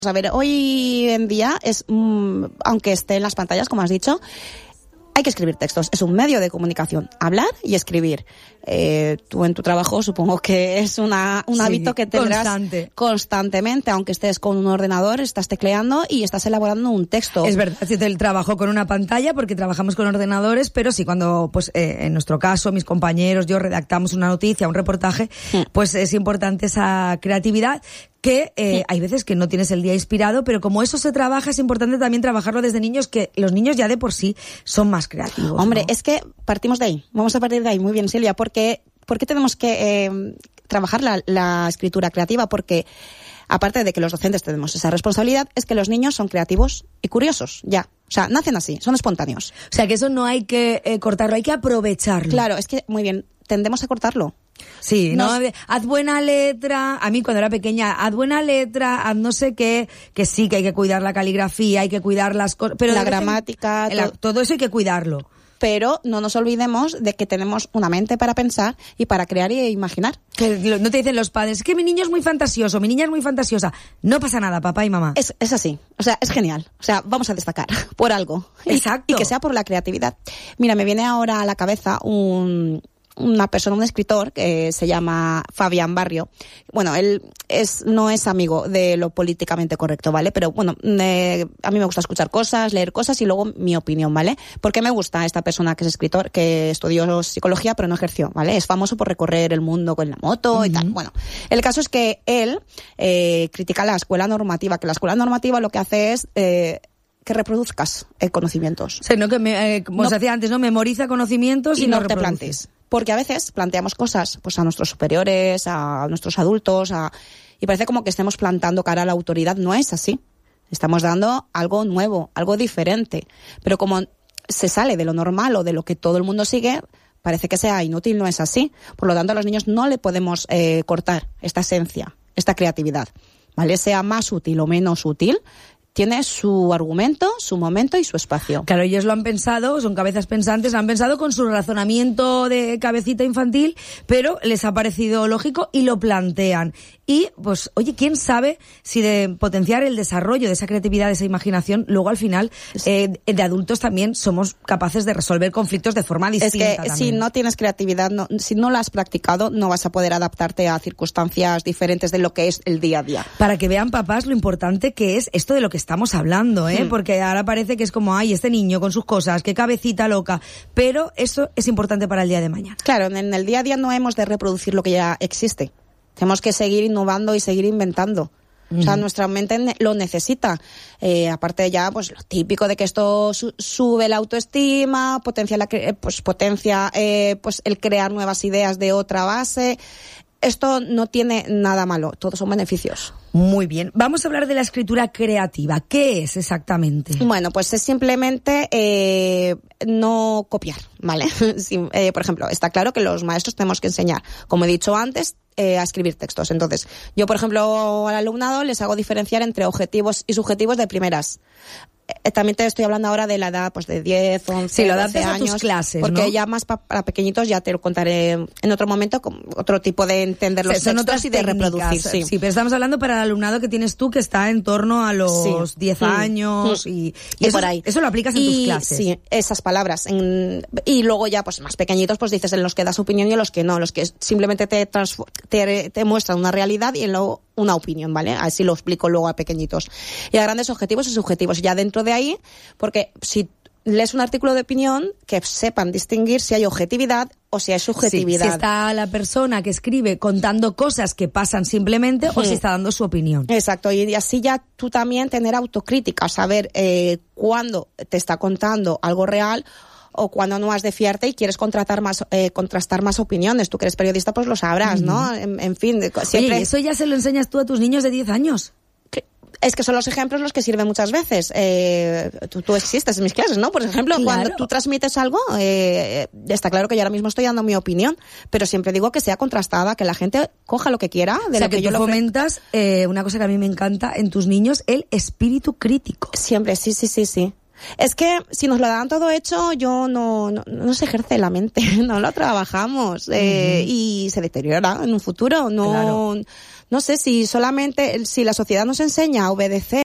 A ver, hoy en día aunque esté en las pantallas, como has dicho, hay que escribir textos. Es un medio de comunicación. Hablar y escribir. Tú en tu trabajo supongo que es un hábito que tendrás constantemente, aunque estés con un ordenador, estás tecleando y estás elaborando un texto. Es verdad, sí, el trabajo con una pantalla porque trabajamos con ordenadores, pero sí cuando, pues, en nuestro caso, mis compañeros, yo redactamos una noticia, un reportaje, pues es importante esa creatividad que hay veces que no tienes el día inspirado, pero como eso se trabaja, es importante también trabajarlo desde niños, que los niños ya de por sí son más creativos. Hombre, ¿no? Es que partimos de ahí. Vamos a partir de ahí. Muy bien, Silvia. ¿Por qué tenemos que trabajar la escritura creativa? Porque aparte de que los docentes tenemos esa responsabilidad, es que los niños son creativos y curiosos, ya. O sea, nacen así, son espontáneos. O sea, que eso no hay que cortarlo, hay que aprovecharlo. Claro, es que, muy bien, tendemos a cortarlo. Sí, ¿no? Haz buena letra. A mí cuando era pequeña, haz buena letra, haz no sé qué, que sí, que hay que cuidar la caligrafía, hay que cuidar las cosas. Pero la gramática. Todo eso hay que cuidarlo. Pero no nos olvidemos de que tenemos una mente para pensar y para crear e imaginar. Que no te dicen los padres, es que mi niño es muy fantasioso, mi niña es muy fantasiosa. No pasa nada, papá y mamá. Es así. O sea, es genial. O sea, vamos a destacar por algo. Exacto. Y que sea por la creatividad. Mira, me viene ahora a la cabeza un escritor que se llama Fabián Barrio. Bueno, él no es amigo de lo políticamente correcto, ¿vale? Pero bueno, a mí me gusta escuchar cosas, leer cosas y luego mi opinión, ¿vale? Porque me gusta esta persona que es escritor, que estudió psicología pero no ejerció, ¿vale? Es famoso por recorrer el mundo con la moto y tal. Bueno, el caso es que él critica la escuela normativa, que la escuela normativa lo que hace es que reproduzcas conocimientos. O sea, no que como se hacía antes, ¿no? Memoriza conocimientos y no te plantes. Porque a veces planteamos cosas pues a nuestros superiores, a nuestros adultos, y parece como que estemos plantando cara a la autoridad. No es así. Estamos dando algo nuevo, algo diferente. Pero como se sale de lo normal o de lo que todo el mundo sigue, parece que sea inútil. No es así. Por lo tanto, a los niños no le podemos cortar esta esencia, esta creatividad, ¿vale? Sea más útil o menos útil, tiene su argumento, su momento y su espacio. Claro, ellos lo han pensado, son cabezas pensantes, lo han pensado con su razonamiento de cabecita infantil, pero les ha parecido lógico y lo plantean. Y, pues, oye, ¿quién sabe si de potenciar el desarrollo de esa creatividad, de esa imaginación, luego al final, de adultos también somos capaces de resolver conflictos de forma distinta? Es que también. Si no tienes creatividad, si no la has practicado, no vas a poder adaptarte a circunstancias diferentes de lo que es el día a día. Para que vean, papás, lo importante que es esto de lo que estamos hablando, porque ahora parece que es como, ay, este niño con sus cosas, qué cabecita loca, pero eso es importante para el día de mañana. Claro, en el día a día no hemos de reproducir lo que ya existe. Tenemos que seguir innovando y seguir inventando. O sea, nuestra mente lo necesita. Aparte ya, pues lo típico de que esto sube la autoestima, potencia el crear nuevas ideas de otra base. Esto no tiene nada malo, todos son beneficios. Muy bien. Vamos a hablar de la escritura creativa. ¿Qué es exactamente? Bueno, pues es simplemente no copiar, ¿vale? Por ejemplo, está claro que los maestros tenemos que enseñar, como he dicho antes, a escribir textos. Entonces, yo, por ejemplo, al alumnado les hago diferenciar entre objetivos y subjetivos de primeras. También te estoy hablando ahora de la edad, pues de 10, 11, 12 años. A tus clases, porque ¿no? ya más para pequeñitos ya te lo contaré en otro momento, con otro tipo de entender los textos y de reproducir. Sí, pero estamos hablando para el alumnado que tienes tú, que está en torno a los 10 años y eso, por ahí. Eso lo aplicas en tus clases. Sí, esas palabras. Y luego ya, pues más pequeñitos, pues dices en los que das opinión y en los que no, los que simplemente te muestran una realidad y en luego una opinión, ¿vale? Así lo explico luego a pequeñitos. Y a grandes objetivos y subjetivos. Ya dentro de ahí, porque si lees un artículo de opinión, que sepan distinguir si hay objetividad o si hay subjetividad. Sí, si está la persona que escribe contando cosas que pasan simplemente o si está dando su opinión. Exacto, y así ya tú también tener autocrítica, saber cuándo te está contando algo real o cuando no has de fiarte y quieres contrastar más opiniones. Tú que eres periodista, pues lo sabrás, ¿no? En fin, siempre... Oye, ¿eso ya se lo enseñas tú a tus niños de 10 años? Es que son los ejemplos los que sirven muchas veces. Tú existes en mis clases, ¿no? Por ejemplo, claro. Cuando tú transmites algo, está claro que yo ahora mismo estoy dando mi opinión, pero siempre digo que sea contrastada, que la gente coja lo que quiera de lo que yo le ofrezco. Fomentas una cosa que a mí me encanta en tus niños, el espíritu crítico. Siempre, sí. Es que si nos lo dan todo hecho, no se ejerce la mente, no lo trabajamos, y se deteriora en un futuro. No sé si la sociedad nos enseña a obedecer